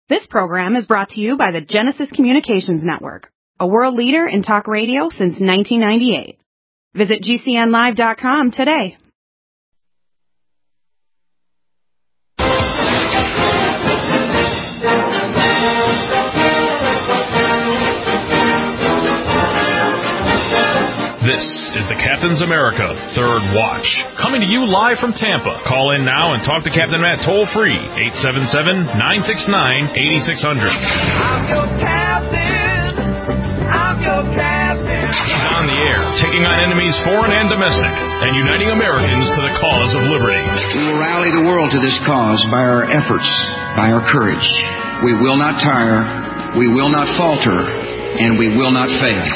This program is brought to you by the Genesis Communications Network, a world leader in talk radio since 1998. Visit GCNlive.com today. This is the Captain's America Third Watch, coming to you live from Tampa. Call in now and talk to Captain Matt toll-free, 877-969-8600. I'm your captain. I'm your captain. He's on the air, taking on enemies foreign and domestic, and uniting Americans to the cause of liberty. We will rally the world to this cause by our efforts, by our courage. We will not tire, we will not falter, and we will not fail.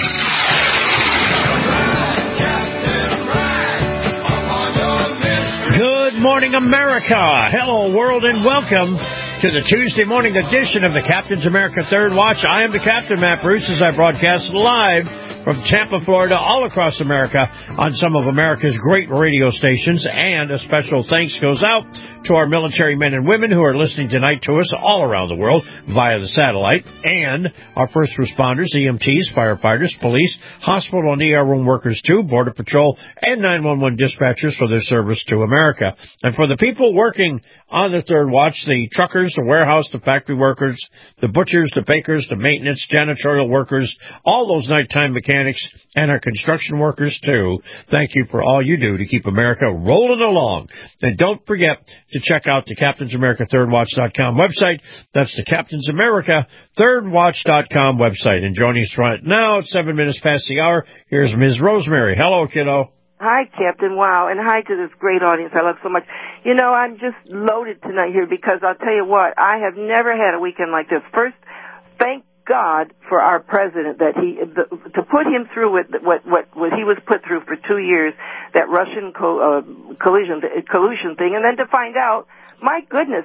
Good morning, America. Hello, world, and welcome to the Tuesday morning edition of the Captain's America Third Watch. I am the Captain, Matt Bruce, as I broadcast live from Tampa, Florida, all across America on some of America's great radio stations. And a special thanks goes out to our military men and women who are listening tonight to us all around the world via the satellite, and our first responders, EMTs, firefighters, police, hospital and ER room workers too, Border Patrol, and 911 dispatchers for their service to America. And for the people working on the Third Watch, the truckers, the warehouse, the factory workers, the butchers, the bakers, the maintenance, janitorial workers, all those nighttime mechanics, and our construction workers too. Thank you for all you do to keep America rolling along. And don't forget to check out the Captain's America ThirdWatch.com website. That's the Captain's America ThirdWatch.com website. And joining us right now at 7 minutes past the hour, here's Ms. Rosemary. Hello, kiddo. Hi, Captain. Wow. And hi to this great audience I love so much. You know, I'm just loaded tonight here because I'll tell you what, I have never had a weekend like this. First, thank God for our president that to put him through with what he was put through for 2 years, that Russian collusion thing, and then to find out, my goodness,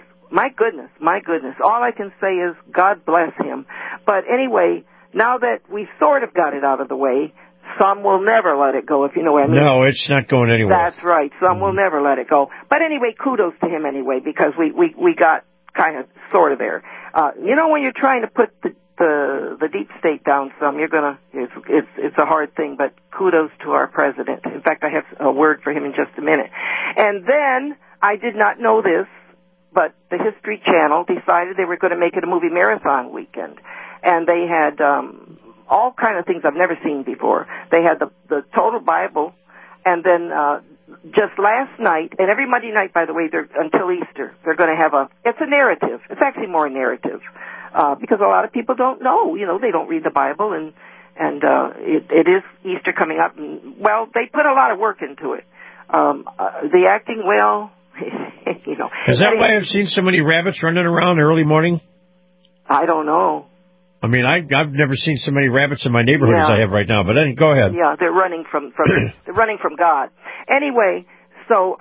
all I can say is God bless him. But anyway, now that we sort of got it out of the way, some will never let it go, if you know what I mean. No, it's not going anywhere. That's right. Some will never let it go. But anyway, kudos to him anyway, because we got kind of sort of there. You know, when you're trying to put the deep state down some, it's a hard thing, but kudos to our president. In fact, I have a word for him in just a minute. And then, I did not know this, but the History Channel decided they were going to make it a movie marathon weekend. And they had all kind of things I've never seen before. They had the total Bible, and then just last night, and every Monday night, by the way, until Easter, they're going to have it's a narrative. It's actually more a narrative. Because a lot of people don't know, they don't read the Bible, and it is Easter coming up, and, well, they put a lot of work into it. The acting, well, Is that why I've seen so many rabbits running around early morning? I don't know. I mean, I've never seen so many rabbits in my neighborhood as I have right now, but go ahead. Yeah, they're running from they're running from God. Anyway, so,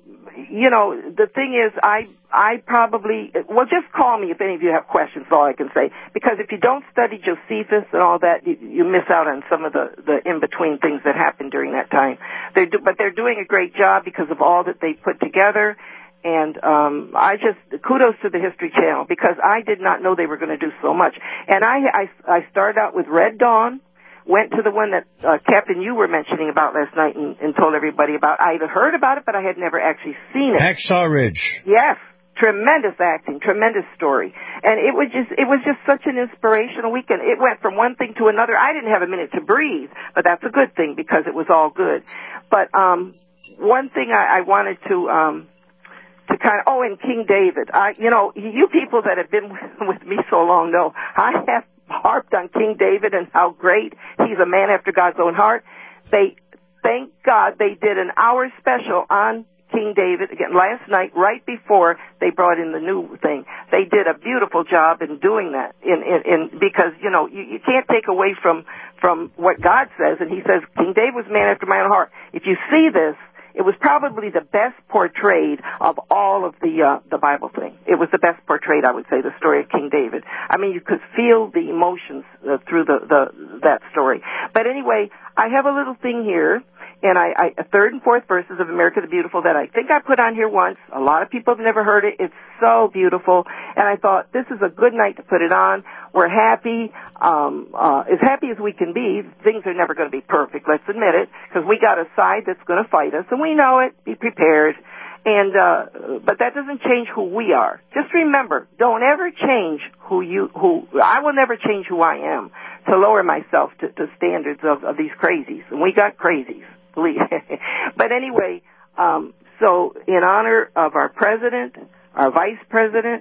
the thing is, I probably, well, just call me if any of you have questions, all I can say. Because if you don't study Josephus and all that, you miss out on some of the in-between things that happened during that time. But they're doing a great job because of all that they put together. And kudos to the History Channel, because I did not know they were going to do so much. And I started out with Red Dawn, went to the one that, Captain, you were mentioning about last night and told everybody about. I had heard about it, but I had never actually seen it. Hacksaw Ridge. Yes. Tremendous acting, tremendous story. And it was just such an inspirational weekend. It went from one thing to another. I didn't have a minute to breathe, but that's a good thing because it was all good. But, one thing I wanted to kind of, and King David. You people that have been with me so long know I have harped on King David and how great he's a man after God's own heart. Thank God they did an hour special on King David again last night, right before they brought in the new thing. They did a beautiful job in doing that. Because you can't take away from what God says, and He says King David was a man after my own heart. If you see this, it was probably the best portrayed of all of the Bible thing. It was the best portrayed, I would say, the story of King David. I mean, you could feel the emotions through that story. But anyway, I have a little thing here. And third and fourth verses of America the Beautiful that I think I put on here once. A lot of people have never heard it. It's so beautiful. And I thought, this is a good night to put it on. We're happy, as happy as we can be. Things are never going to be perfect, let's admit it, because we got a side that's going to fight us, and we know it. Be prepared. And, but that doesn't change who we are. Just remember, don't ever change I will never change who I am to lower myself to standards of these crazies. And we got crazies, believe. But anyway, so in honor of our president, our vice president,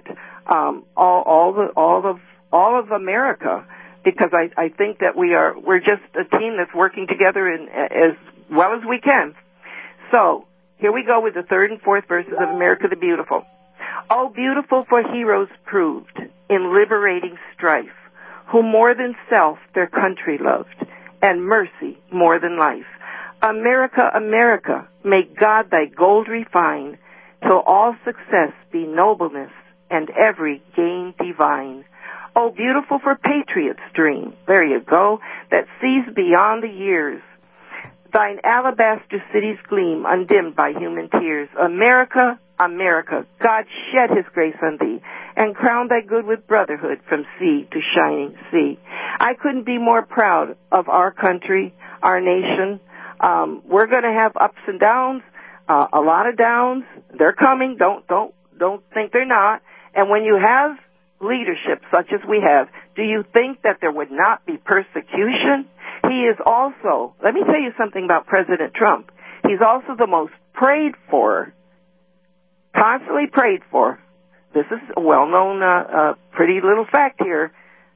all of America, because I think that we're just a team that's working together as well as we can. So, here we go with the third and fourth verses of America the Beautiful. Oh, beautiful for heroes proved in liberating strife, who more than self their country loved, and mercy more than life. America, America, may God thy gold refine, till all success be nobleness, and every gain divine. Oh, beautiful for patriots' dream, there you go, that sees beyond the years, thine alabaster cities gleam, undimmed by human tears. America, America, God shed his grace on thee, and crown thy good with brotherhood from sea to shining sea. I couldn't be more proud of our country, our nation. We're going to have ups and downs, a lot of downs. They're coming. Don't think they're not. And when you have leadership such as we have, do you think that there would not be persecution? He is also, let me tell you something about President Trump. He's also the most prayed for, constantly prayed for. This is a well-known, pretty little fact here,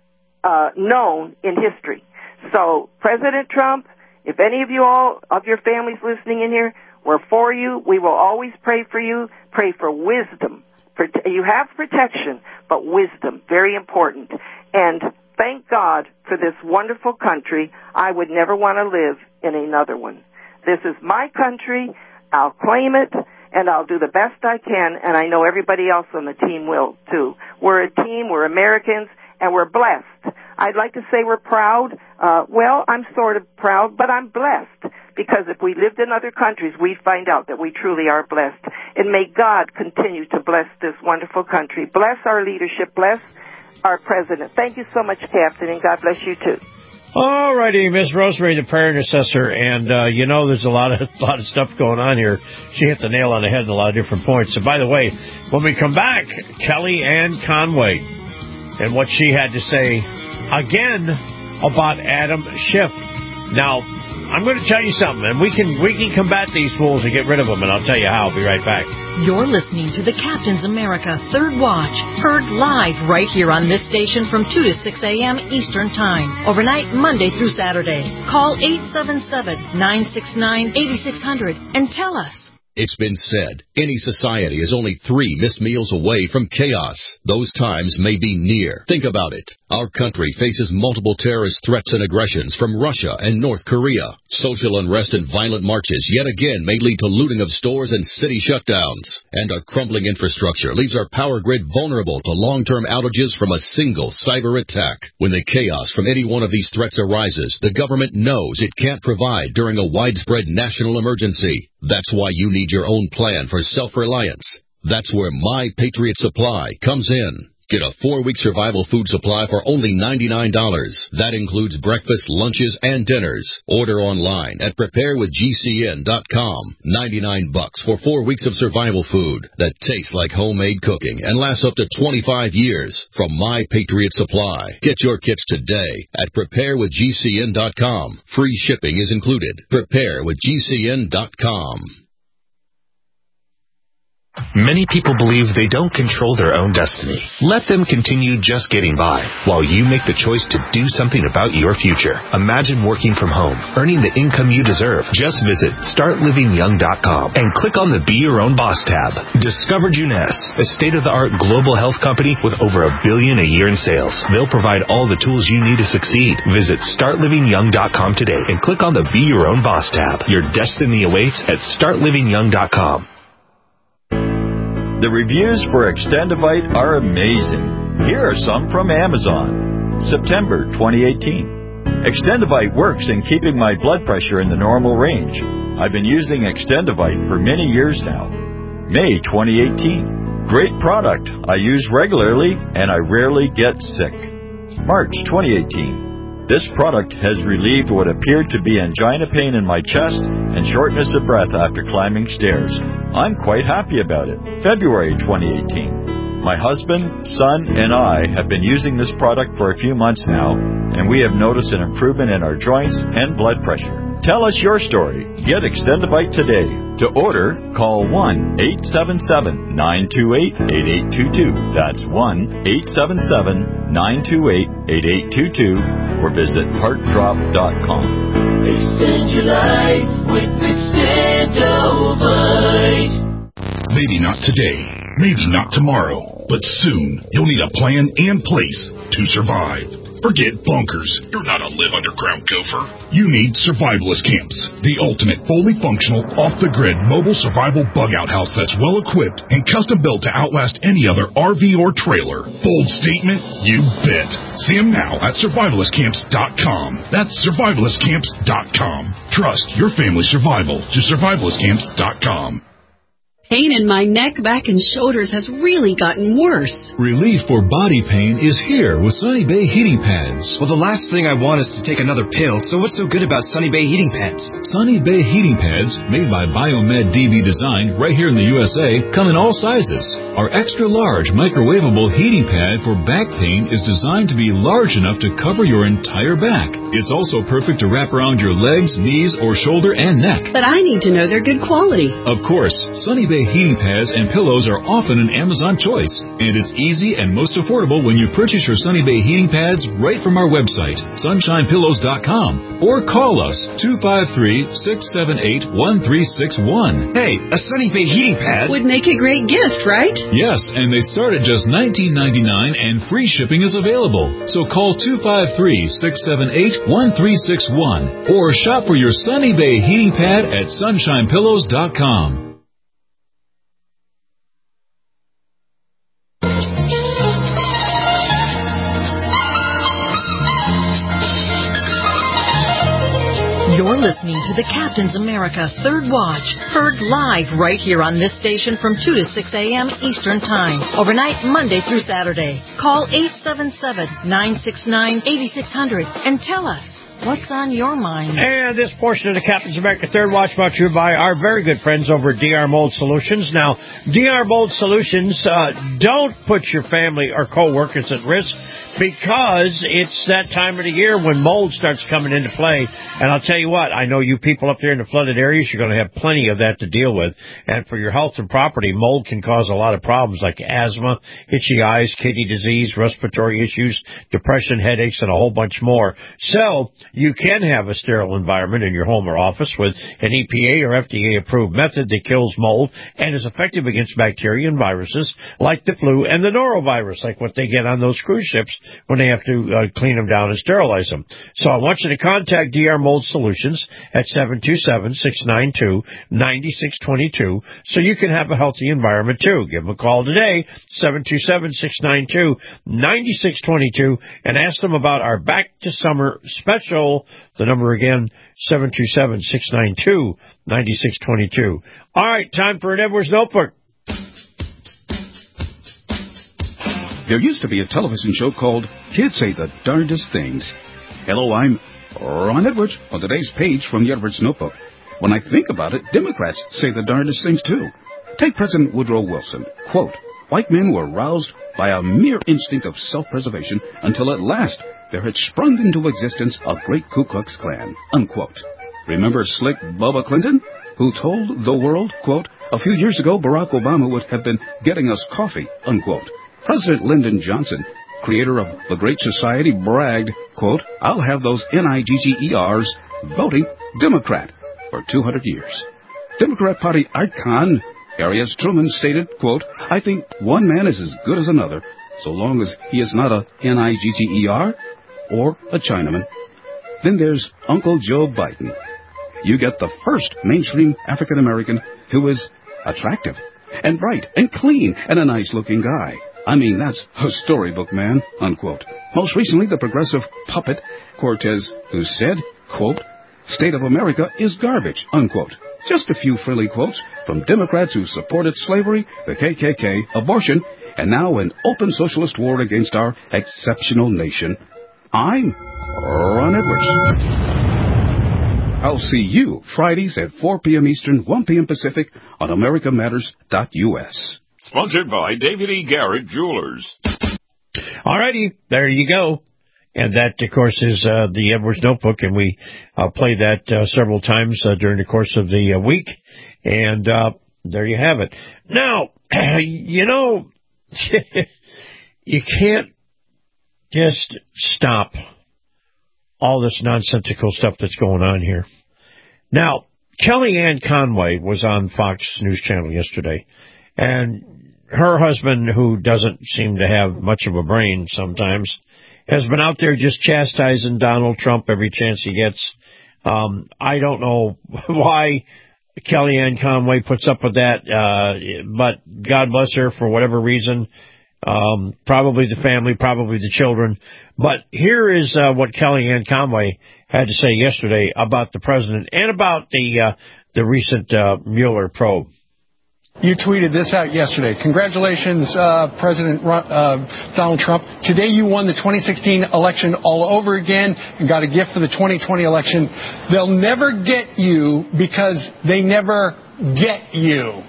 known in history. So, President Trump, if any of you all, of your families listening in here, we're for you. We will always pray for you. Pray for wisdom. You have protection, but wisdom, very important. And thank God for this wonderful country. I would never want to live in another one. This is my country. I'll claim it, and I'll do the best I can, and I know everybody else on the team will, too. We're a team. We're Americans, and we're blessed. I'd like to say we're proud. Well, I'm sort of proud, but I'm blessed, because if we lived in other countries, we'd find out that we truly are blessed. And may God continue to bless this wonderful country. Bless our leadership. Bless our president. Thank you so much, Captain, and God bless you, too. All righty, Miss Rosemary, the prayer intercessor, and there's a lot of stuff going on here. She hit the nail on the head in a lot of different points. So, by the way, when we come back, Kelly Ann Conway and what she had to say again about Adam Schiff. Now, I'm going to tell you something, and we can combat these fools and get rid of them, and I'll tell you how. I'll be right back. You're listening to the Captain's America Third Watch, heard live right here on this station from 2 to 6 a.m. Eastern Time, overnight Monday through Saturday. Call 877-969-8600 and tell us. It's been said, any society is only 3 missed meals away from chaos. Those times may be near. Think about it. Our country faces multiple terrorist threats and aggressions from Russia and North Korea. Social unrest and violent marches yet again may lead to looting of stores and city shutdowns. And our crumbling infrastructure leaves our power grid vulnerable to long-term outages from a single cyber attack. When the chaos from any one of these threats arises, the government knows it can't provide during a widespread national emergency. That's why you need your own plan for self-reliance. That's where My Patriot Supply comes in. Get a 4-week survival food supply for only $99. That includes breakfast, lunches, and dinners. Order online at preparewithgcn.com. $99 for 4 weeks of survival food that tastes like homemade cooking and lasts up to 25 years from My Patriot Supply. Get your kits today at preparewithgcn.com. Free shipping is included. Preparewithgcn.com. Many people believe they don't control their own destiny. Let them continue just getting by while you make the choice to do something about your future. Imagine working from home, earning the income you deserve. Just visit StartLivingYoung.com and click on the Be Your Own Boss tab. Discover Juness, a state-of-the-art global health company with over $1 billion a year in sales. They'll provide all the tools you need to succeed. Visit StartLivingYoung.com today and click on the Be Your Own Boss tab. Your destiny awaits at StartLivingYoung.com. The reviews for Extendivite are amazing. Here are some from Amazon. September 2018. Extendivite works in keeping my blood pressure in the normal range. I've been using Extendivite for many years now. May 2018. Great product. I use regularly and I rarely get sick. March 2018. This product has relieved what appeared to be angina pain in my chest and shortness of breath after climbing stairs. I'm quite happy about it. February 2018. My husband, son, and I have been using this product for a few months now, and we have noticed an improvement in our joints and blood pressure. Tell us your story. Get Extendivite today. To order, call 1-877-928-8822. That's 1-877-928-8822. Or visit heartdrop.com. Extend your life with Extendivite. Maybe not today, maybe not tomorrow, but soon you'll need a plan and place to survive. Forget bunkers. You're not a live underground gopher. You need Survivalist Camps, the ultimate fully functional, off-the-grid mobile survival bug-out house that's well-equipped and custom-built to outlast any other RV or trailer. Bold statement? You bet. See them now at survivalistcamps.com. That's survivalistcamps.com. Trust your family's survival to survivalistcamps.com. Pain in my neck, back, and shoulders has really gotten worse. Relief for body pain is here with Sunny Bay Heating Pads. Well, the last thing I want is to take another pill, so what's so good about Sunny Bay Heating Pads? Sunny Bay Heating Pads, made by Biomed DB Design right here in the USA, come in all sizes. Our extra-large microwavable heating pad for back pain is designed to be large enough to cover your entire back. It's also perfect to wrap around your legs, knees, or shoulder and neck. But I need to know they're good quality. Of course, Sunny Bay heating pads and pillows are often an Amazon choice, and it's easy and most affordable when you purchase your Sunny Bay heating pads right from our website, sunshinepillows.com, or call us 253-678-1361. Hey, a Sunny Bay heating pad would make a great gift, right? Yes, and they start at just $19.99 and free shipping is available. So call 253-678-1361 or shop for your Sunny Bay heating pad at sunshinepillows.com. You're listening to the Captain's America Third Watch, heard live right here on this station from 2 to 6 a.m. Eastern Time, overnight Monday through Saturday. Call 877-969-8600 and tell us what's on your mind. And this portion of the Captain's America Third Watch brought to you by our very good friends over at DR Mold Solutions. Now, DR Mold Solutions, don't put your family or co-workers at risk, because it's that time of the year when mold starts coming into play. And I'll tell you what, I know you people up there in the flooded areas, you're going to have plenty of that to deal with. And for your health and property, mold can cause a lot of problems like asthma, itchy eyes, kidney disease, respiratory issues, depression, headaches, and a whole bunch more. So you can have a sterile environment in your home or office with an EPA or FDA-approved method that kills mold and is effective against bacteria and viruses like the flu and the norovirus, like what they get on those cruise ships when they have to clean them down and sterilize them. So I want you to contact DR Mold Solutions at 727-692-9622 so you can have a healthy environment too. Give them a call today, 727-692-9622, and ask them about our Back to Summer special. The number again, 727-692-9622. All right, time for an Edwards Notebook. There used to be a television show called Kids Say the Darndest Things. Hello, I'm Ron Edwards on today's page from the Edwards Notebook. When I think about it, Democrats say the darndest things too. Take President Woodrow Wilson. Quote, white men were roused by a mere instinct of self-preservation until at last there had sprung into existence a great Ku Klux Klan. Unquote. Remember Slick Bubba Clinton, who told the world, quote, a few years ago Barack Obama would have been getting us coffee, unquote. President Lyndon Johnson, creator of the Great Society, bragged, quote, I'll have those NIGGERs voting Democrat for 200 years. Democrat Party icon Harry Truman stated, quote, I think one man is as good as another, so long as he is not a NIGGER or a Chinaman. Then there's Uncle Joe Biden. You get the first mainstream African-American who is attractive and bright and clean and a nice-looking guy. I mean, that's a storybook man, unquote. Most recently, the progressive puppet Cortez, who said, quote, State of America is garbage, unquote. Just a few friendly quotes from Democrats who supported slavery, the KKK, abortion, and now an open socialist war against our exceptional nation. I'm Ron Edwards. I'll see you Fridays at 4 p.m. Eastern, 1 p.m. Pacific on AmericaMatters.us. Sponsored by David E. Garrett Jewelers. All righty, there you go. And that, of course, is the Edwards Notebook, and we played that several times during the course of the week. And there you have it. Now, you know, you can't just stop all this nonsensical stuff that's going on here. Now, Kellyanne Conway was on Fox News Channel yesterday, and her husband, who doesn't seem to have much of a brain sometimes, has been out there just chastising Donald Trump every chance he gets. I don't know why Kellyanne Conway puts up with that, but God bless her for whatever reason. Probably the family, probably the children. But here is what Kellyanne Conway had to say yesterday about the president and about the recent Mueller probe. You tweeted this out yesterday. Congratulations, President Donald Trump. Today you won the 2016 election all over again and got a gift for the 2020 election. They'll never get you because they never get you.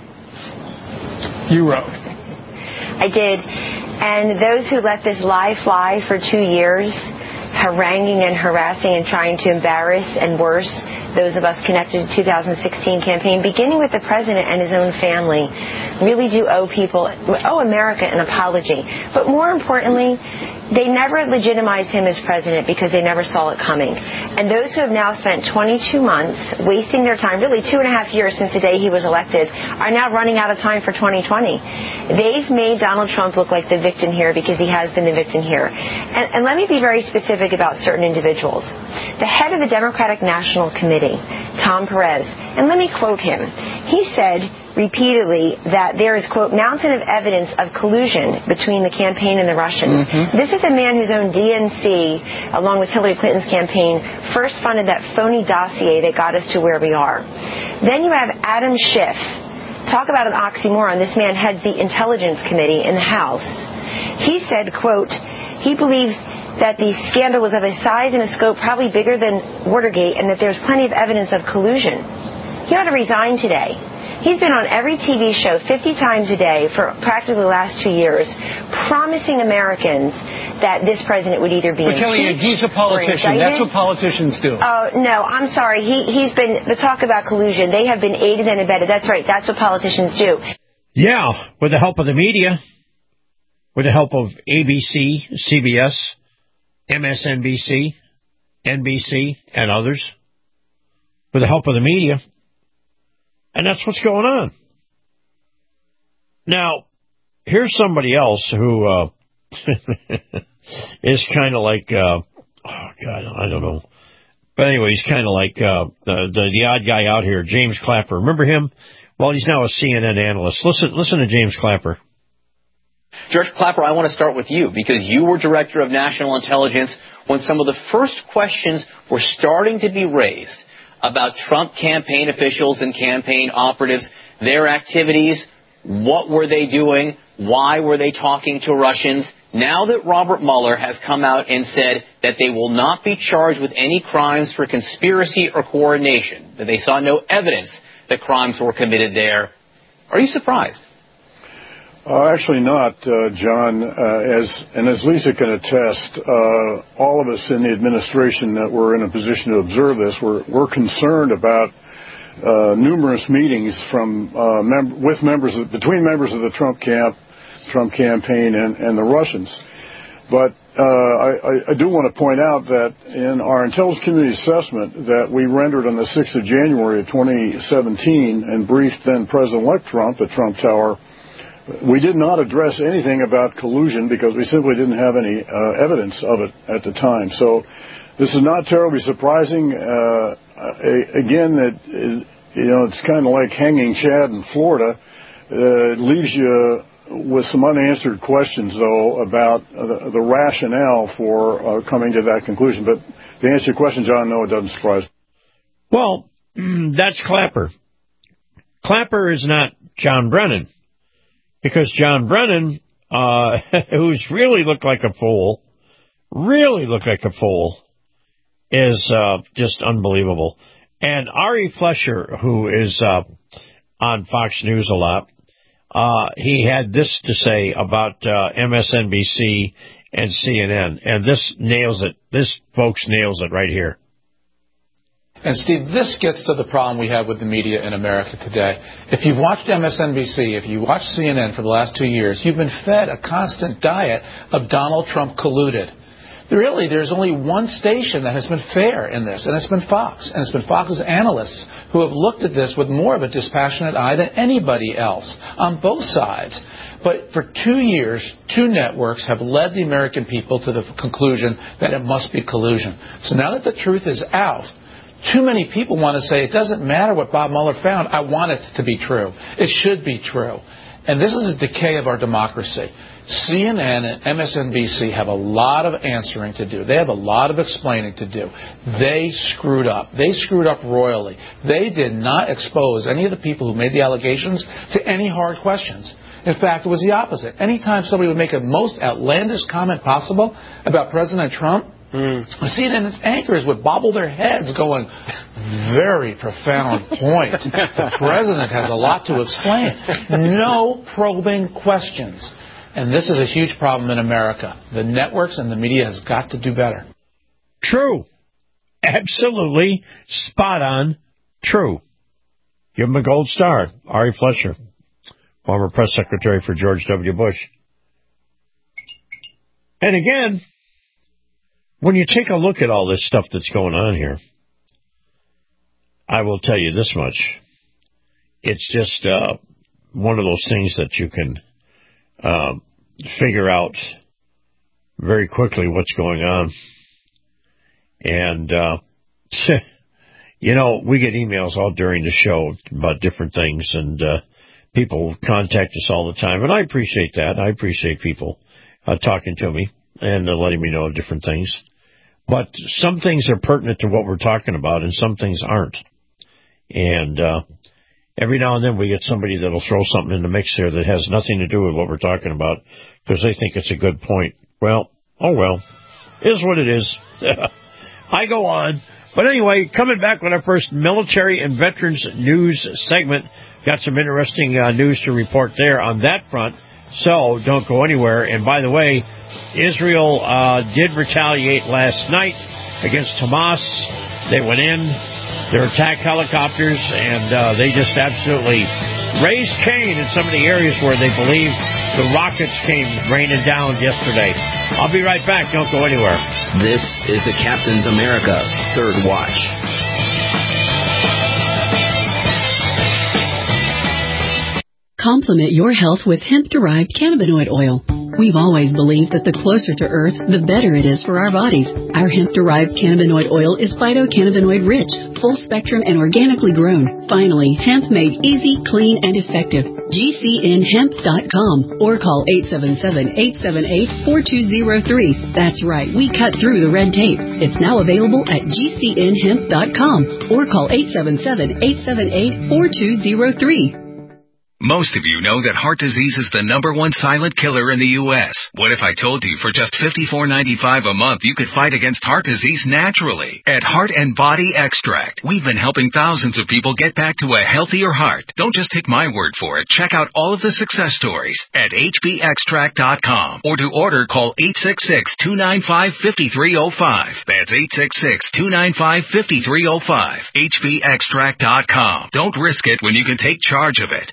You wrote. I did. And those who let this lie fly for 2 years, haranguing and harassing and trying to embarrass and worse those of us connected to the 2016 campaign, beginning with the president and his own family, really do owe America an apology. But more importantly, they never legitimized him as president because they never saw it coming. And those who have now spent 22 months wasting their time, really 2.5 years since the day he was elected, are now running out of time for 2020. They've made Donald Trump look like the victim here because he has been the victim here. And let me be very specific about certain individuals. The head of the Democratic National Committee, Tom Perez, and let me quote him. He said repeatedly that there is, quote, mountain of evidence of collusion between the campaign and the Russians. Mm-hmm. This is a man whose own DNC, along with Hillary Clinton's campaign, first funded that phony dossier that got us to where we are. Then you have Adam Schiff. Talk about an oxymoron. This man heads the Intelligence Committee in the House. He said, quote, he believes that the scandal was of a size and a scope probably bigger than Watergate and that there's plenty of evidence of collusion. He ought to resign today. He's been on every TV show 50 times a day for practically the last 2 years, promising Americans that this president would either be impeached. He's a politician. That's what politicians do. Oh, no, I'm sorry. He's been, the talk about collusion, they have been aided and abetted. That's right. That's what politicians do. Yeah, with the help of the media, with the help of ABC, CBS, MSNBC, NBC, and others, with the help of the media. And that's what's going on. Now, here's somebody else who is kind of like, oh, God, I don't know. But anyway, he's kind of like the odd guy out here, James Clapper. Remember him? Well, he's now a CNN analyst. Listen to James Clapper. Director Clapper, I want to start with you because you were Director of National Intelligence when some of the first questions were starting to be raised about Trump campaign officials and campaign operatives, their activities, what were they doing, why were they talking to Russians. Now that Robert Mueller has come out and said that they will not be charged with any crimes for conspiracy or coordination, that they saw no evidence that crimes were committed there, are you surprised? Actually not, John. As Lisa can attest, all of us in the administration that were in a position to observe this were concerned about numerous meetings between members of the Trump campaign and the Russians. But I do want to point out that in our intelligence community assessment that we rendered on the 6th of January of 2017 and briefed then President-elect Trump at Trump Tower, we did not address anything about collusion because we simply didn't have any evidence of it at the time. So this is not terribly surprising. Again, it's kind of like hanging Chad in Florida. It leaves you with some unanswered questions, though, about the rationale for coming to that conclusion. But to answer your question, John, no, it doesn't surprise me. Well, that's Clapper. Clapper is not John Brennan, because John Brennan, who's really looked like a fool, is just unbelievable. And Ari Fleischer, who is on Fox News a lot, he had this to say about MSNBC and CNN, and this nails it. This, folks, nails it right here. And, Steve, this gets to the problem we have with the media in America today. If you've watched MSNBC, if you watched CNN for the last 2 years, you've been fed a constant diet of Donald Trump colluded. Really, there's only one station that has been fair in this, and it's been Fox. And it's been Fox's analysts who have looked at this with more of a dispassionate eye than anybody else on both sides. But for 2 years, 2 networks have led the American people to the conclusion that it must be collusion. So now that the truth is out, too many people want to say, it doesn't matter what Bob Mueller found. I want it to be true. It should be true. And this is a decay of our democracy. CNN and MSNBC have a lot of answering to do. They have a lot of explaining to do. They screwed up. They screwed up royally. They did not expose any of the people who made the allegations to any hard questions. In fact, it was the opposite. Anytime somebody would make a most outlandish comment possible about President Trump, CNN's anchors would bobble their heads going, very profound point. The president has a lot to explain. No probing questions. And this is a huge problem in America. The networks and the media has got to do better. True. Absolutely spot on. True. Give him a gold star. Ari Fleischer, former press secretary for George W. Bush. And again, when you take a look at all this stuff that's going on here, I will tell you this much. It's just one of those things that you can figure out very quickly what's going on. And, you know, we get emails all during the show about different things, and people contact us all the time, and I appreciate that. I appreciate people talking to me and letting me know different things. But some things are pertinent to what we're talking about, and some things aren't. And every now and then we get somebody that'll throw something in the mix there that has nothing to do with what we're talking about because they think it's a good point. Well, oh well, is what it is. I go on. But anyway, coming back with our first military and veterans news segment. Got some interesting news to report there on that front. So don't go anywhere. And by the way, Israel did retaliate last night against Hamas. They went in, their attack helicopters, and they just absolutely raised Cain in some of the areas where they believe the rockets came raining down yesterday. I'll be right back. Don't go anywhere. This is the Captain's America Third Watch. Complement your health with hemp-derived cannabinoid oil. We've always believed that the closer to Earth, the better it is for our bodies. Our hemp-derived cannabinoid oil is phytocannabinoid-rich, full-spectrum, and organically grown. Finally, hemp made easy, clean, and effective. GCNhemp.com or call 877-878-4203. That's right, we cut through the red tape. It's now available at GCNhemp.com or call 877-878-4203. Most of you know that heart disease is the #1 silent killer in the U.S. What if I told you for just $54.95 a month you could fight against heart disease naturally? At Heart and Body Extract, we've been helping thousands of people get back to a healthier heart. Don't just take my word for it. Check out all of the success stories at hbextract.com or to order, call 866-295-5305. That's 866-295-5305. hbextract.com. Don't risk it when you can take charge of it.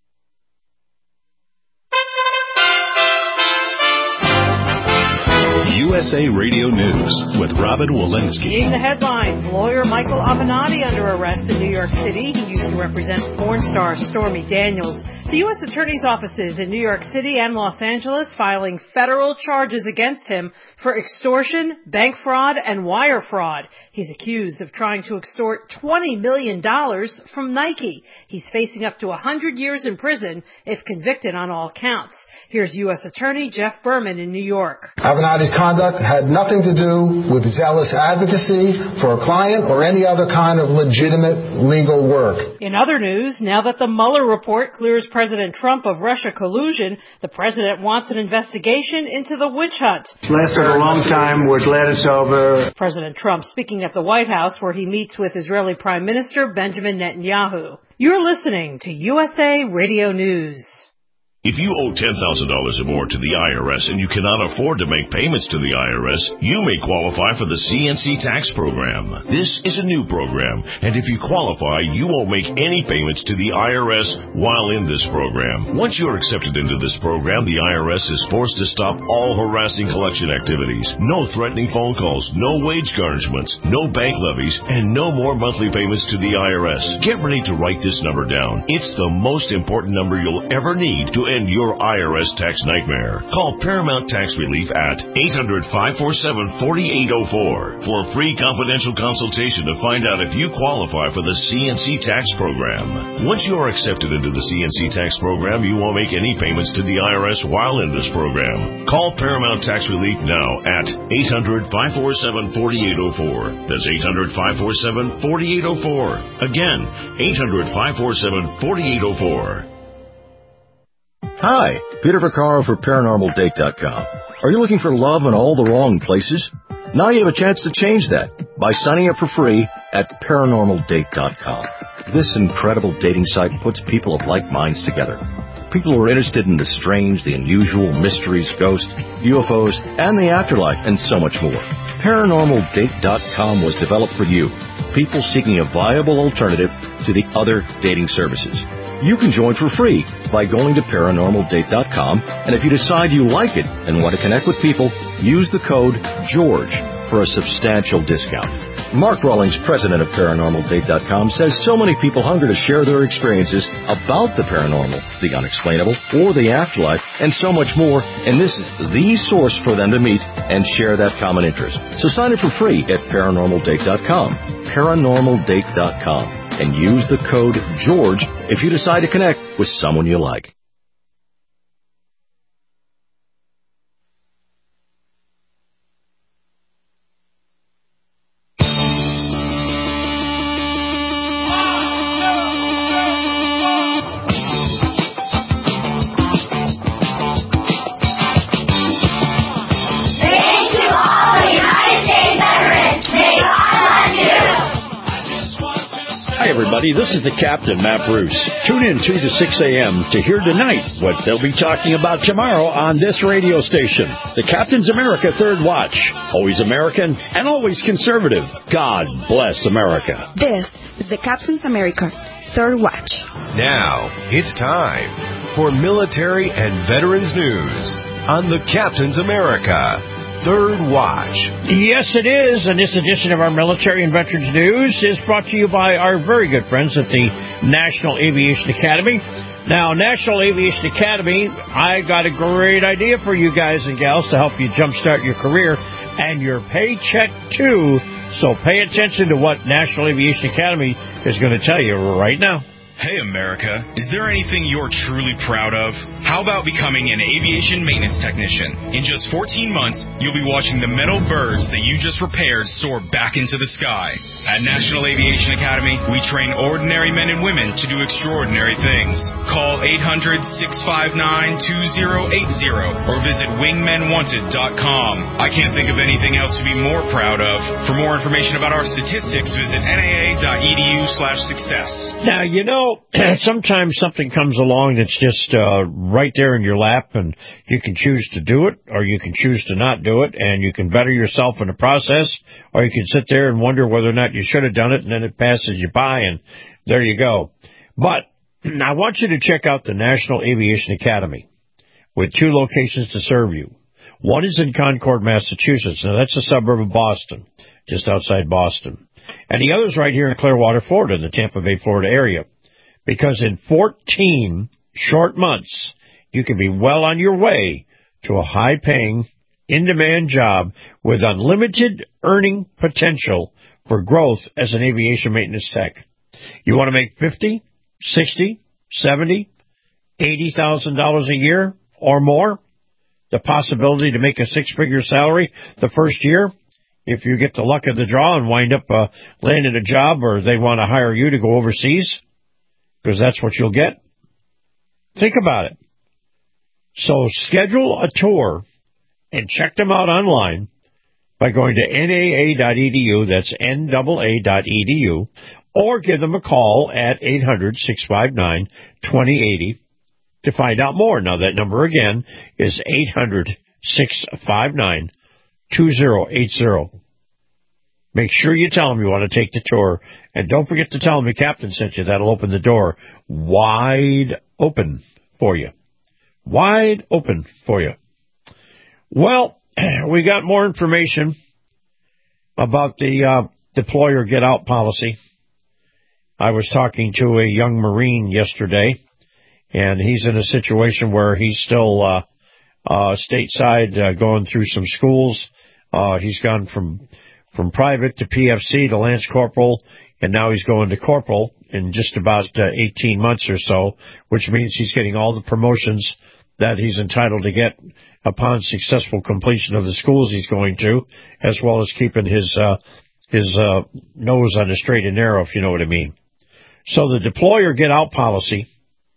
USA Radio News with Robin Walensky. In the headlines, lawyer Michael Avenatti under arrest in New York City. He used to represent porn star Stormy Daniels. The U.S. Attorney's offices in New York City and Los Angeles filing federal charges against him for extortion, bank fraud, and wire fraud. He's accused of trying to extort $20 million from Nike. He's facing up to 100 years in prison if convicted on all counts. Here's U.S. Attorney Jeff Berman in New York. Avenatti's conduct had nothing to do with zealous advocacy for a client or any other kind of legitimate legal work. In other news, now that the Mueller report clears President Trump of Russia collusion, the president wants an investigation into the witch hunt. It's lasted a long time. We're glad it's over. President Trump speaking at the White House where he meets with Israeli Prime Minister Benjamin Netanyahu. You're listening to USA Radio News. If you owe $10,000 or more to the IRS and you cannot afford to make payments to the IRS, you may qualify for the CNC tax program. This is a new program, and if you qualify, you won't make any payments to the IRS while in this program. Once you're accepted into this program, the IRS is forced to stop all harassing collection activities. No threatening phone calls, no wage garnishments, no bank levies, and no more monthly payments to the IRS. Get ready to write this number down. It's the most important number you'll ever need to end your IRS tax nightmare. Call Paramount Tax Relief at 800-547-4804 for a free confidential consultation to find out if you qualify for the CNC tax program. Once you are accepted into the CNC tax program, you won't make any payments to the IRS while in this program. Call Paramount Tax Relief now at 800-547-4804. That's 800-547-4804. Again, 800-547-4804. Hi, Peter Vaccaro for ParanormalDate.com. Are you looking for love in all the wrong places? Now you have a chance to change that by signing up for free at ParanormalDate.com. This incredible dating site puts people of like minds together. People who are interested in the strange, the unusual, mysteries, ghosts, UFOs, and the afterlife, and so much more. ParanormalDate.com was developed for you, people seeking a viable alternative to the other dating services. You can join for free by going to ParanormalDate.com, and if you decide you like it and want to connect with people, use the code GEORGE for a substantial discount. Mark Rawlings, president of ParanormalDate.com, says so many people hunger to share their experiences about the paranormal, the unexplainable, or the afterlife, and so much more, and this is the source for them to meet and share that common interest. So sign up for free at ParanormalDate.com, ParanormalDate.com, and use the code GEORGE if you decide to connect with someone you like. This is the Captain, Matt Bruce. Tune in 2 to 6 a.m. to hear tonight what they'll be talking about tomorrow on this radio station. The Captain's America Third Watch. Always American and always conservative. God bless America. This is the Captain's America Third Watch. Now, it's time for military and veterans news on the Captain's America Third Watch. Yes, it is. And this edition of our Military and Veterans News is brought to you by our very good friends at the National Aviation Academy. Now, National Aviation Academy, I got a great idea for you guys and gals to help you jumpstart your career and your paycheck, too. So pay attention to what National Aviation Academy is going to tell you right now. Hey, America, is there anything you're truly proud of? How about becoming an aviation maintenance technician? In just 14 months, you'll be watching the metal birds that you just repaired soar back into the sky. At National Aviation Academy, we train ordinary men and women to do extraordinary things. Call 800-659-2080 or visit wingmenwanted.com. I can't think of anything else to be more proud of. For more information about our statistics, visit naa.edu/success. Now, you know, sometimes something comes along that's just right there in your lap, and you can choose to do it, or you can choose to not do it, and you can better yourself in the process, or you can sit there and wonder whether or not you should have done it, and then it passes you by, and there you go. But I want you to check out the National Aviation Academy with 2 locations to serve you. One is in Concord, Massachusetts. Now, that's a suburb of Boston, just outside Boston. And the other is right here in Clearwater, Florida, in the Tampa Bay, Florida area. Because in 14 short months, you can be well on your way to a high-paying, in-demand job with unlimited earning potential for growth as an aviation maintenance tech. You want to make $50, $60, $70, $80,000 a year or more? The possibility to make a six-figure salary the first year if you get the luck of the draw and wind up landing a job, or they want to hire you to go overseas because that's what you'll get? Think about it. So schedule a tour and check them out online by going to NAA.edu, that's NAA.edu, or give them a call at 800-659-2080 to find out more. Now, that number again is 800-659-2080. Make sure you tell them you want to take the tour, and don't forget to tell them the captain sent you. That'll open the door wide open for you. Wide open for you. Well, we got more information about the deploy or get out policy. I was talking to a young Marine yesterday, and he's in a situation where he's still stateside going through some schools. He's gone from private to PFC to Lance Corporal, and now he's going to Corporal in just about 18 months or so, which means he's getting all the promotions that he's entitled to get upon successful completion of the schools he's going to, as well as keeping his nose on the straight and narrow, if you know what I mean. So the deploy or get out policy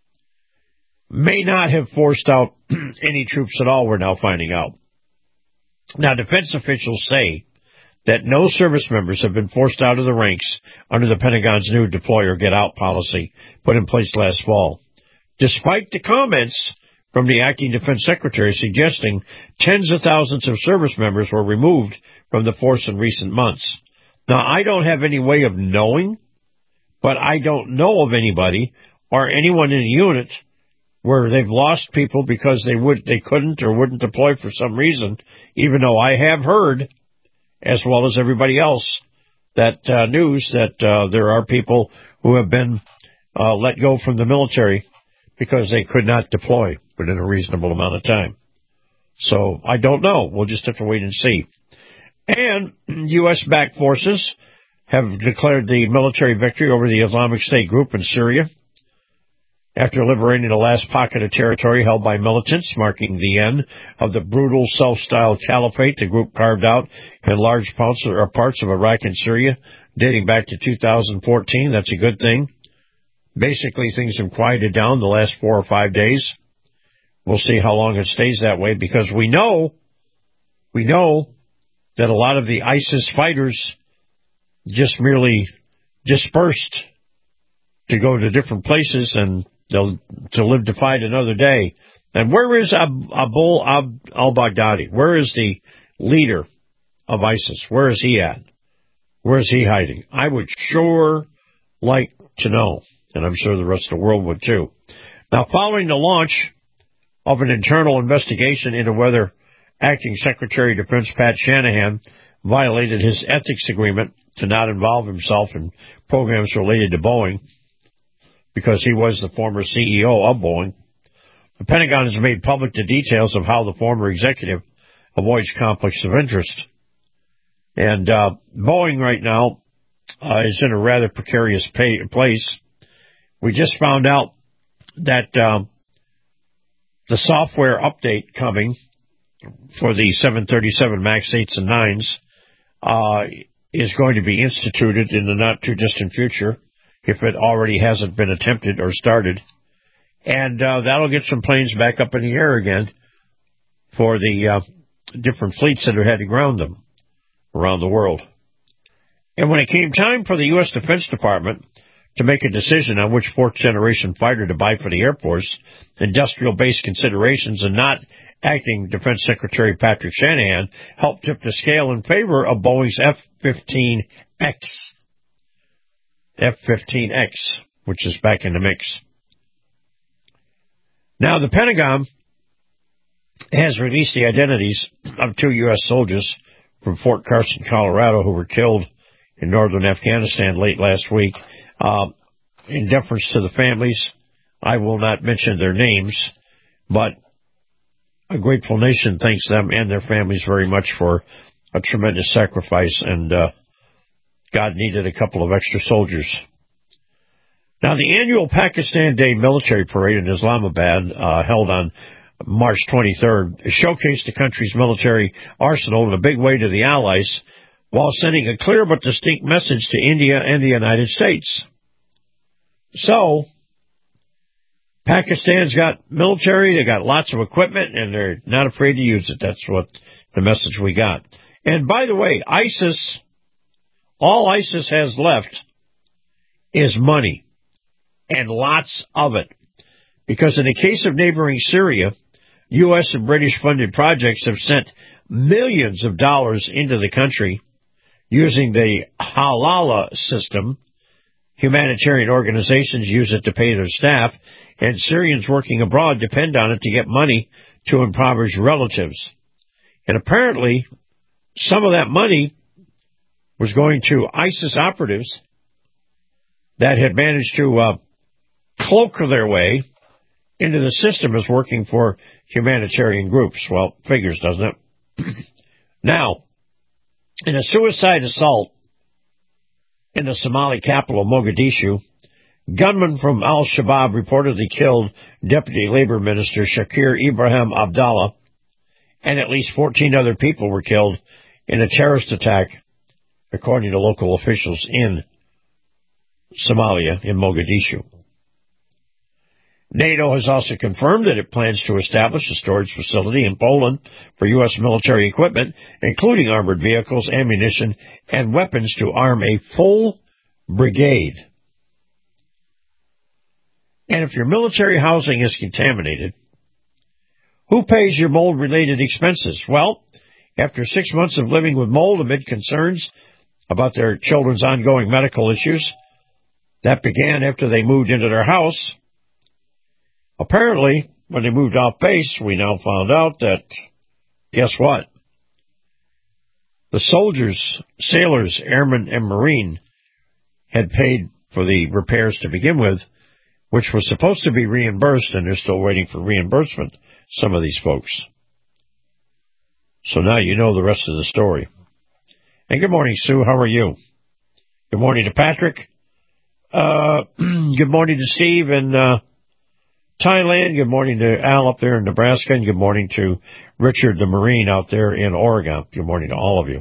may not have forced out any troops at all, we're now finding out. Now, defense officials say that no service members have been forced out of the ranks under the Pentagon's new deploy or get out policy put in place last fall, despite the comments from the acting defense secretary suggesting tens of thousands of service members were removed from the force in recent months. Now, I don't have any way of knowing, but I don't know of anybody or anyone in a unit where they've lost people because they couldn't or wouldn't deploy for some reason, even though I have heard, as well as everybody else, that news that there are people who have been let go from the military because they could not deploy within a reasonable amount of time. So I don't know. We'll just have to wait and see. And U.S.-backed forces have declared the military victory over the Islamic State group in Syria after liberating the last pocket of territory held by militants, marking the end of the brutal self-styled caliphate the group carved out in large parts of Iraq and Syria dating back to 2014. That's a good thing. Basically, things have quieted down the last 4 or 5 days. We'll see how long it stays that way, because we know that a lot of the ISIS fighters just merely dispersed to go to different places and to live to fight another day. And where is Abu al-Baghdadi? Where is the leader of ISIS? Where is he at? Where is he hiding? I would sure like to know, and I'm sure the rest of the world would too. Now, following the launch of an internal investigation into whether Acting Secretary of Defense Pat Shanahan violated his ethics agreement to not involve himself in programs related to Boeing, because he was the former CEO of Boeing, the Pentagon has made public the details of how the former executive avoids conflicts of interest. And Boeing right now is in a rather precarious place. We just found out that the software update coming for the 737 MAX 8s and 9s is going to be instituted in the not-too-distant future, if it already hasn't been attempted or started. And that'll get some planes back up in the air again for the different fleets that had to ground them around the world. And when it came time for the U.S. Defense Department to make a decision on which fourth-generation fighter to buy for the Air Force, industrial-based considerations and not Acting Defense Secretary Patrick Shanahan helped tip the scale in favor of Boeing's F-15X. F-15X, which is back in the mix. Now, the Pentagon has released the identities of 2 U.S. soldiers from Fort Carson, Colorado, who were killed in northern Afghanistan late last week. In deference to the families I will not mention their names, but a grateful nation thanks them and their families very much for a tremendous sacrifice, and God needed a couple of extra soldiers. Now, the annual Pakistan Day military parade in Islamabad, held on March 23rd, showcased the country's military arsenal in a big way to the Allies, while sending a clear but distinct message to India and the United States. So, Pakistan's got military, they got lots of equipment, and they're not afraid to use it. That's what the message we got. And by the way, all ISIS has left is money, and lots of it. Because in the case of neighboring Syria, U.S. and British-funded projects have sent millions of dollars into the country using the Halala system. Humanitarian organizations use it to pay their staff, and Syrians working abroad depend on it to get money to impoverished relatives. And apparently, some of that money was going to ISIS operatives that had managed to cloak their way into the system as working for humanitarian groups. Well, figures, doesn't it? Now, in a suicide assault in the Somali capital, Mogadishu, gunmen from al-Shabaab reportedly killed Deputy Labor Minister Shakir Ibrahim Abdallah, and at least 14 other people were killed in a terrorist attack, according to local officials in Somalia, in Mogadishu. NATO has also confirmed that it plans to establish a storage facility in Poland for U.S. military equipment, including armored vehicles, ammunition, and weapons to arm a full brigade. And if your military housing is contaminated, who pays your mold-related expenses? Well, after 6 months of living with mold amid concerns about their children's ongoing medical issues, that began after they moved into their house. Apparently, when they moved off base, we now found out that, guess what? The soldiers, sailors, airmen, and marine had paid for the repairs to begin with, which was supposed to be reimbursed, and they're still waiting for reimbursement, some of these folks. So now you know the rest of the story. And good morning, Sue. How are you? Good morning to Patrick. Good morning to Steve in Thailand. Good morning to Al up there in Nebraska. And good morning to Richard the Marine out there in Oregon. Good morning to all of you.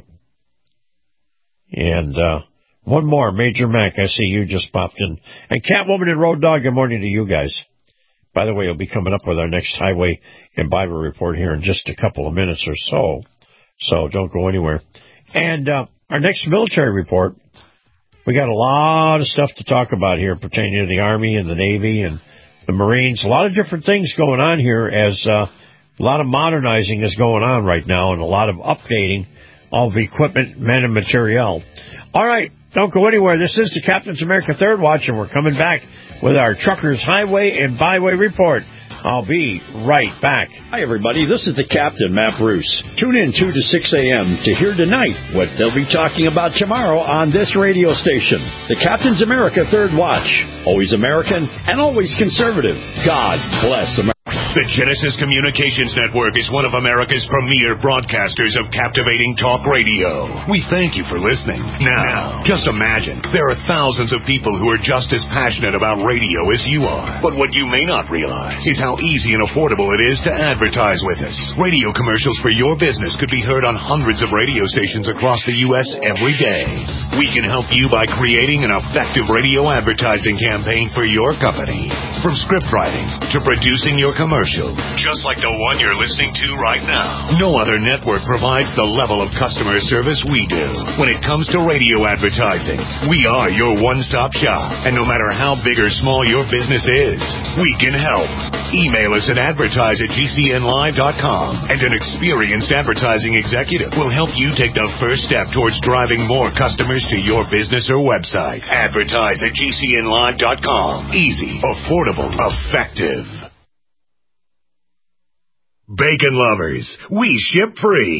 And one more, Major Mac. I see you just popped in. And Catwoman and Road Dog, good morning to you guys. By the way, we'll be coming up with our next Highway and Bible report here in just a couple of minutes or so. So don't go anywhere. And our next military report, we got a lot of stuff to talk about here pertaining to the Army and the Navy and the Marines. A lot of different things going on here as a lot of modernizing is going on right now and a lot of updating of equipment, men, and materiel. All right, don't go anywhere. This is the Captain's America Third Watch, and we're coming back with our Truckers Highway and Byway report. I'll be right back. Hi, everybody. This is the Captain, Matt Bruce. Tune in 2 to 6 a.m. to hear tonight what they'll be talking about tomorrow on this radio station. The Captain's America Third Watch. Always American and always conservative. God bless America. The Genesis Communications Network is one of America's premier broadcasters of captivating talk radio. We thank you for listening. Now, just imagine, there are thousands of people who are just as passionate about radio as you are. But what you may not realize is how easy and affordable it is to advertise with us. Radio commercials for your business could be heard on hundreds of radio stations across the U.S. every day. We can help you by creating an effective radio advertising campaign for your company. From script writing to producing your commercial, just like the one you're listening to right now. No other network provides the level of customer service we do. When it comes to radio advertising, we are your one-stop shop. And no matter how big or small your business is, we can help. Email us at advertise@gcnlive.com, and an experienced advertising executive will help you take the first step towards driving more customers to your business or website. Advertise@gcnlive.com. Easy, affordable, effective. Bacon lovers, we ship free.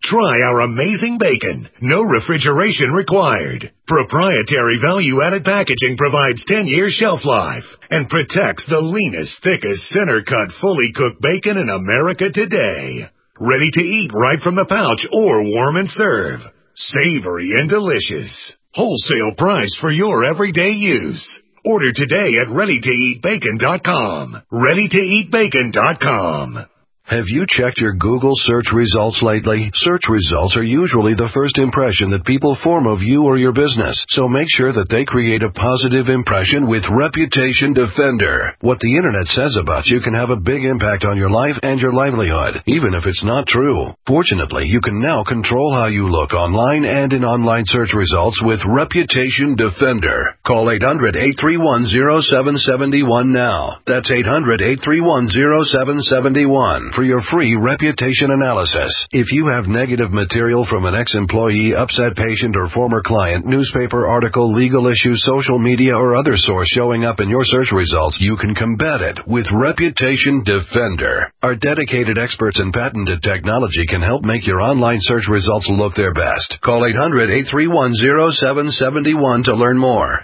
Try our amazing bacon. No refrigeration required. Proprietary value-added packaging provides 10-year shelf life and protects the leanest, thickest, center-cut, fully cooked bacon in America today. Ready to eat right from the pouch or warm and serve. Savory and delicious. Wholesale price for your everyday use. Order today at ReadyToEatBacon.com. ReadyToEatBacon.com. Have you checked your Google search results lately? Search results are usually the first impression that people form of you or your business, so make sure that they create a positive impression with Reputation Defender. What the internet says about you can have a big impact on your life and your livelihood, even if it's not true. Fortunately, you can now control how you look online and in online search results with Reputation Defender. Call 800-831-0771 now. That's 800-831-0771. For your free reputation analysis. If you have negative material from an ex-employee, upset patient, or former client, newspaper article, legal issue, social media, or other source showing up in your search results, you can combat it with Reputation Defender. Our dedicated experts in patented technology can help make your online search results look their best. Call 800-831-0771 to learn more.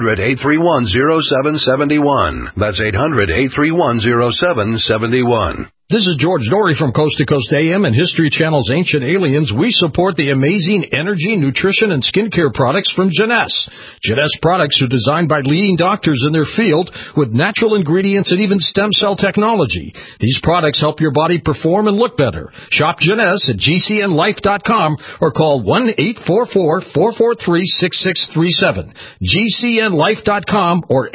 800-831-0771. That's 800-831-0771. This is George Dory from Coast to Coast AM and History Channel's Ancient Aliens. We support the amazing energy, nutrition, and skincare products from Jeunesse. Jeunesse products are designed by leading doctors in their field with natural ingredients and even stem cell technology. These products help your body perform and look better. Shop Jeunesse at GCNlife.com or call 1-844-443-6637. GCNlife.com or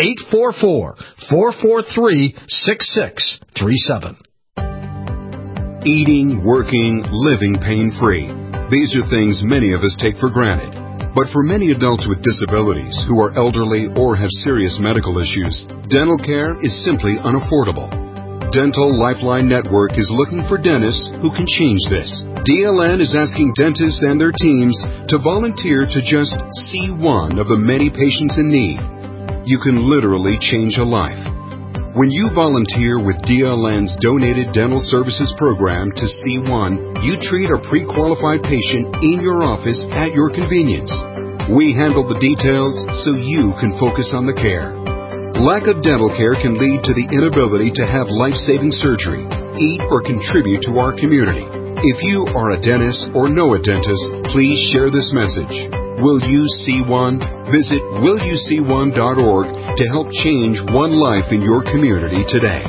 844-443-6637. Eating, working, living pain-free. These are things many of us take for granted. But for many adults with disabilities who are elderly or have serious medical issues, dental care is simply unaffordable. Dental Lifeline Network is looking for dentists who can change this. DLN is asking dentists and their teams to volunteer to just see one of the many patients in need. You can literally change a life. When you volunteer with DLN's Donated Dental Services Program to C1, you treat a pre-qualified patient in your office at your convenience. We handle the details so you can focus on the care. Lack of dental care can lead to the inability to have life-saving surgery, eat, or contribute to our community. If you are a dentist or know a dentist, please share this message. Will you see one? Visit willyouseeone.org to help change one life in your community today.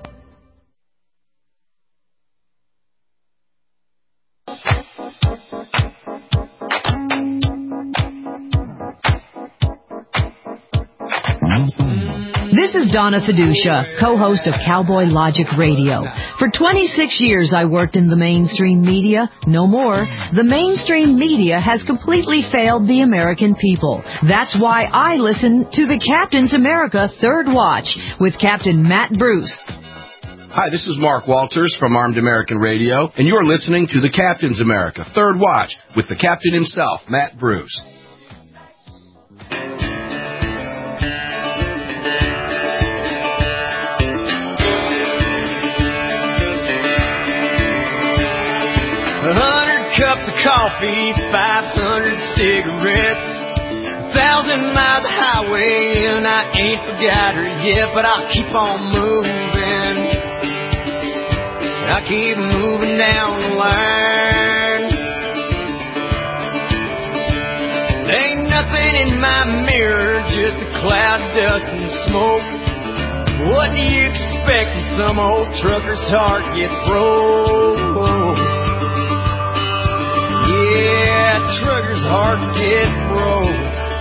This is Donna Fiducia, co-host of Cowboy Logic Radio. For 26 years, I worked in the mainstream media. No more. The mainstream media has completely failed the American people. That's why I listen to the Captain's America Third Watch with Captain Matt Bruce. Hi, this is Mark Walters from Armed American Radio, and you're listening to the Captain's America Third Watch with the Captain himself, Matt Bruce. Cups of coffee, 500 cigarettes, 1,000 miles of highway, and I ain't forgot her yet, but I'll keep on moving. I keep moving down the line. There ain't nothing in my mirror, just a cloud of dust and smoke. What do you expect when some old trucker's heart gets broke? Yeah, truckers' hearts get broke.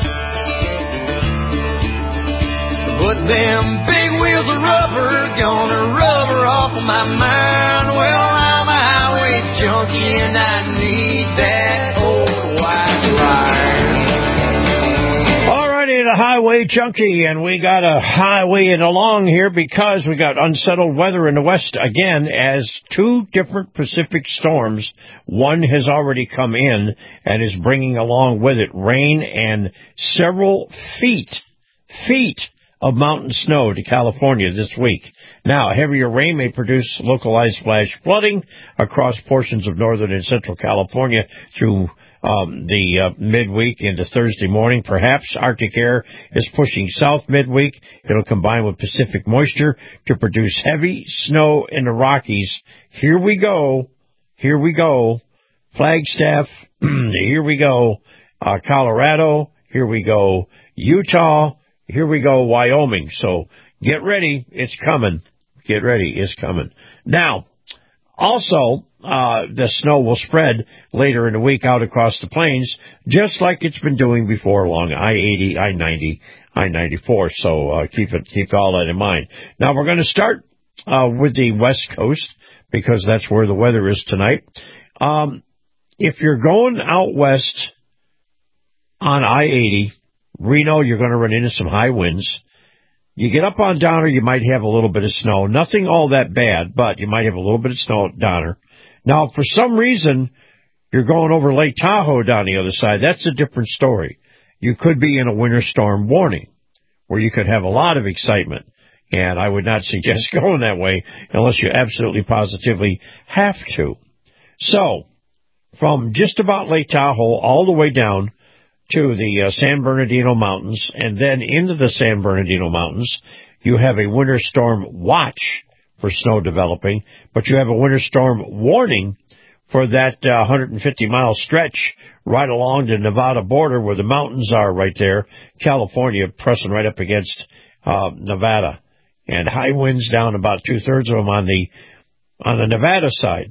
But them big wheels of rubber gonna rubber off of my mind. Well, I'm a highway junkie and I need that old white line. Alrighty, the highway junkie, and we got a highwaying along here because we got unsettled weather in the west again as two different Pacific storms. One has already come in and is bringing along with it rain and several feet of mountain snow to California this week. Now, heavier rain may produce localized flash flooding across portions of northern and central California through the midweek into Thursday morning. Perhaps Arctic air is pushing south midweek. It'll combine with Pacific moisture to produce heavy snow in the Rockies. Here we go. Here we go. Flagstaff. Here we go. Colorado. Here we go. Utah. Here we go. Wyoming. So get ready. It's coming. Get ready. It's coming. Now, also, the snow will spread later in the week out across the plains, just like it's been doing before along I-80, I-90, I-94. So keep all that in mind. Now, we're going to start with the West Coast, because that's where the weather is tonight. If you're going out west on I-80, Reno, you're going to run into some high winds. You get up on Donner, you might have a little bit of snow. Nothing all that bad, but you might have a little bit of snow at Donner. Now, for some reason, you're going over Lake Tahoe down the other side. That's a different story. You could be in a winter storm warning, where you could have a lot of excitement. And I would not suggest going that way unless you absolutely positively have to. So, from just about Lake Tahoe all the way down to the San Bernardino Mountains, and then into the San Bernardino Mountains, you have a winter storm watch for snow developing, but you have a winter storm warning for that 150-mile stretch right along the Nevada border where the mountains are right there, California pressing right up against Nevada, and high winds down about two-thirds of them on the Nevada side.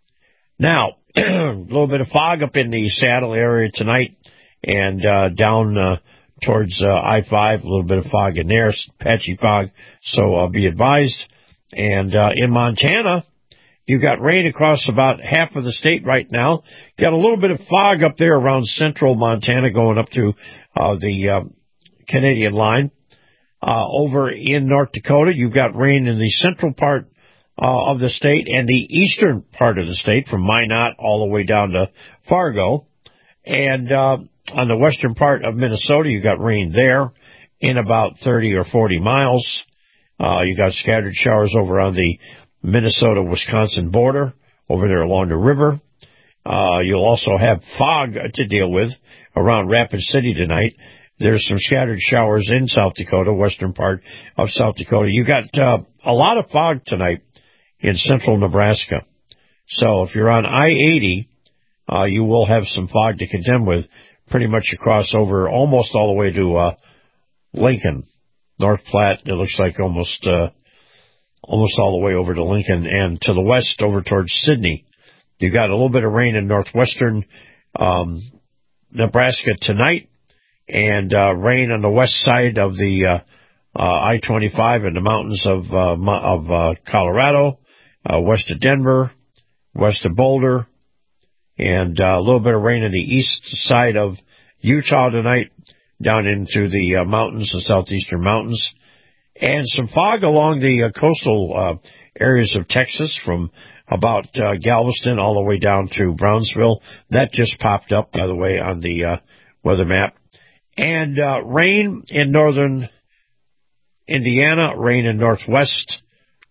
Now, a little bit of fog up in the Seattle area tonight, and down towards I-5, a little bit of fog in there, patchy fog, so be advised. And in Montana, you've got rain across about half of the state right now. Got a little bit of fog up there around central Montana going up to the Canadian line. Over in North Dakota, you've got rain in the central part of the state and the eastern part of the state, from Minot all the way down to Fargo. And on the western part of Minnesota, you got rain there in about 30 or 40 miles. You got scattered showers over on the Minnesota-Wisconsin border, over there along the river. You'll also have fog to deal with around Rapid City tonight. There's some scattered showers in South Dakota, western part of South Dakota. You got a lot of fog tonight in central Nebraska. So if you're on I-80, you will have some fog to contend with pretty much across over almost all the way to Lincoln, North Platte. It looks like almost all the way over to Lincoln, and to the west over towards Sydney. You got a little bit of rain in northwestern Nebraska tonight, and rain on the west side of the I-25 in the mountains of Colorado, west of Denver, west of Boulder, and a little bit of rain in the east side of Utah tonight, down into the mountains, the southeastern mountains, and some fog along the coastal areas of Texas from about Galveston all the way down to Brownsville. That just popped up, by the way, on the weather map. And rain in northern Indiana, rain in northwest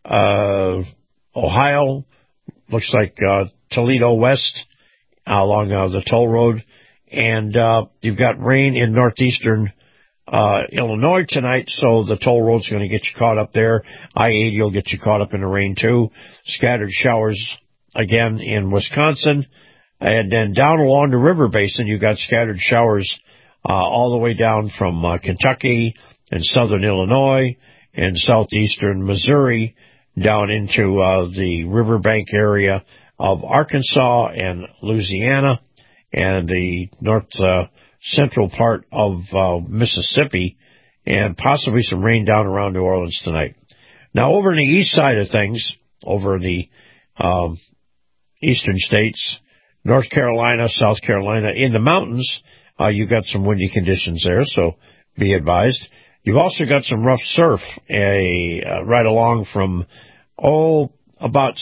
Ohio, looks like Toledo west along the toll road. And you've got rain in northeastern Illinois tonight, so the toll road's going to get you caught up there. I-80 will get you caught up in the rain, too. Scattered showers again in Wisconsin. And then down along the river basin, you've got scattered showers all the way down from Kentucky and southern Illinois and southeastern Missouri down into the riverbank area of Arkansas and Louisiana and the north central part of Mississippi, and possibly some rain down around New Orleans tonight. Now, over in the east side of things, over in the eastern states, North Carolina, South Carolina, in the mountains, you've got some windy conditions there, so be advised. You've also got some rough surf right along from, about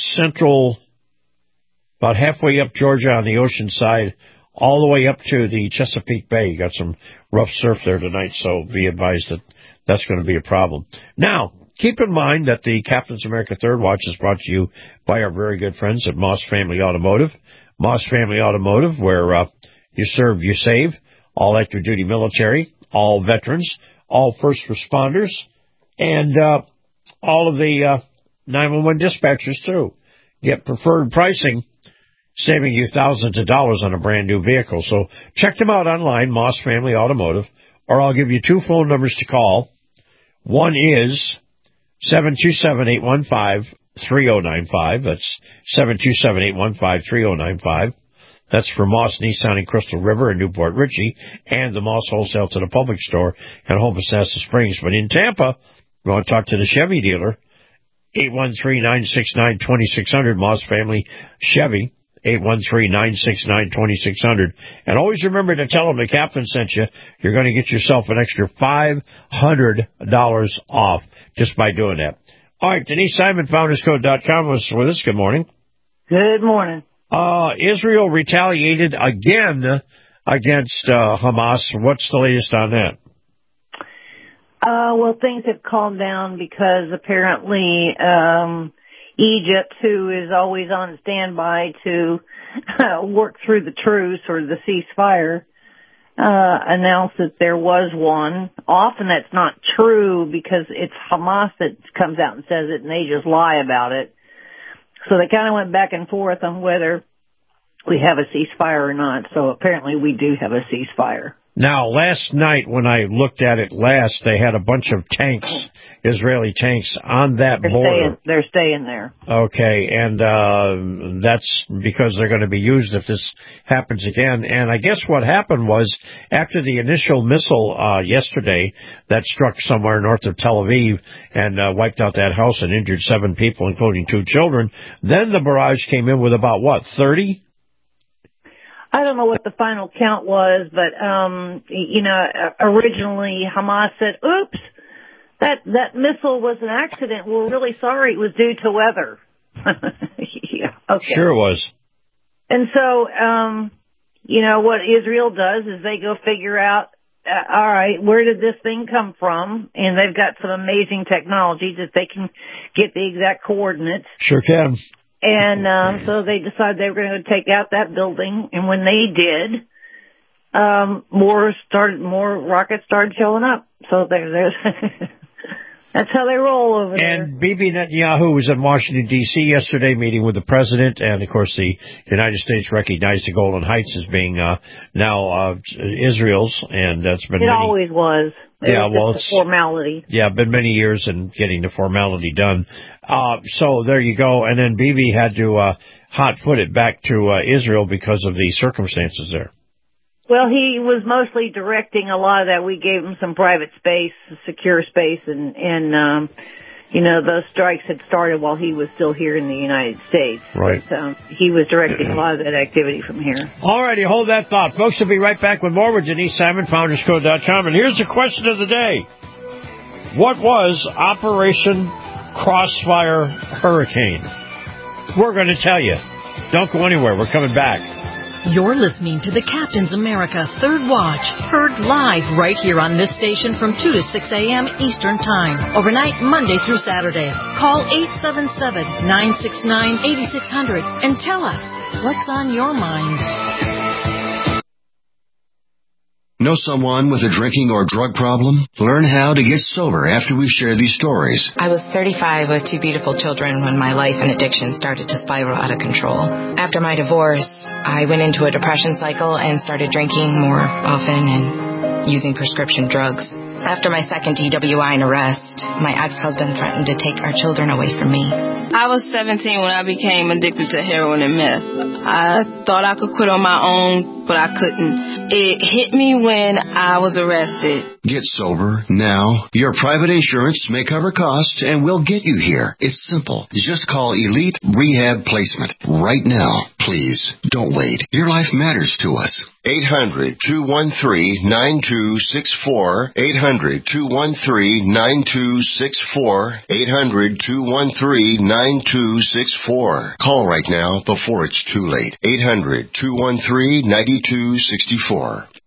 halfway up Georgia on the ocean side, all the way up to the Chesapeake Bay. You got some rough surf there tonight, so be advised that's going to be a problem. Now, keep in mind that the Captain's America Third Watch is brought to you by our very good friends at Moss Family Automotive. Moss Family Automotive, where you serve, you save, all active duty military, all veterans, all first responders, and all of the 911 dispatchers, too. Get preferred pricing, saving you thousands of dollars on a brand-new vehicle. So check them out online, Moss Family Automotive, or I'll give you 2 phone numbers to call. One is 727-815-3095. That's 727-815-3095. That's for Moss Nissan in Crystal River and Newport Richey, and the Moss Wholesale to the Public Store at Homosassa Springs. But in Tampa, you want to talk to the Chevy dealer, 813-969-2600, Moss Family Chevy, 813-969-2600. And always remember to tell them the Captain sent you. You're going to get yourself an extra $500 off just by doing that. All right, Denise Simon, FoundersCode.com, was with us. Good morning. Good morning. Israel retaliated again against Hamas. What's the latest on that? Well, things have calmed down because apparently Egypt, who is always on standby to work through the truce or the ceasefire, announced that there was one. Often that's not true because it's Hamas that comes out and says it, and they just lie about it. So they kind of went back and forth on whether we have a ceasefire or not. So apparently we do have a ceasefire. Now, last night when I looked at it last, they had a bunch of tanks, Israeli tanks, on that border. They're staying there. Okay, and that's because they're going to be used if this happens again. And I guess what happened was, after the initial missile yesterday that struck somewhere north of Tel Aviv and wiped out that house and injured 7 people, including 2 children, then the barrage came in with about, 30? I don't know what the final count was, but, originally Hamas said, oops, that missile was an accident. We're really sorry. It was due to weather. Yeah, okay. Sure was. And so, what Israel does is they go figure out, all right, where did this thing come from? And they've got some amazing technology that they can get the exact coordinates. Sure can. And so they decided they were going to take out that building, and when they did, more rockets started showing up. So there's that's how they roll over there. And Bibi Netanyahu was in Washington, D.C. yesterday meeting with the president, and, of course, the United States recognized the Golan Heights as being now Israel's, and that's been always was. It's a formality. Yeah, been many years in getting the formality done. So there you go. And then Bibi had to hot-foot it back to Israel because of the circumstances there. Well, he was mostly directing a lot of that. We gave him some private space, secure space, and those strikes had started while he was still here in the United States. Right. But, he was directing a lot of that activity from here. All righty, hold that thought. Folks, we'll be right back with more with Denise Simon, FoundersCode.com. And here's the question of the day. What was Operation Crossfire Hurricane? We're going to tell you. Don't go anywhere. We're coming back. You're listening to the Captain's America Third Watch, heard live right here on this station from 2 to 6 a.m. Eastern Time, overnight Monday through Saturday. Call 877-969-8600 and tell us what's on your mind. Know someone with a drinking or drug problem? Learn how to get sober after we share these stories. I was 35 with 2 beautiful children when my life and addiction started to spiral out of control. After my divorce, I went into a depression cycle and started drinking more often and using prescription drugs. After my second DWI and arrest, my ex-husband threatened to take our children away from me. I was 17 when I became addicted to heroin and meth. I thought I could quit on my own, but I couldn't. It hit me when I was arrested. Get sober now. Your private insurance may cover costs and we'll get you here. It's simple. Just call Elite Rehab Placement right now. Please, don't wait. Your life matters to us. 800-213-9264. 800-213-9264. 800-213-9264. Call right now before it's too late. 800-213-9264.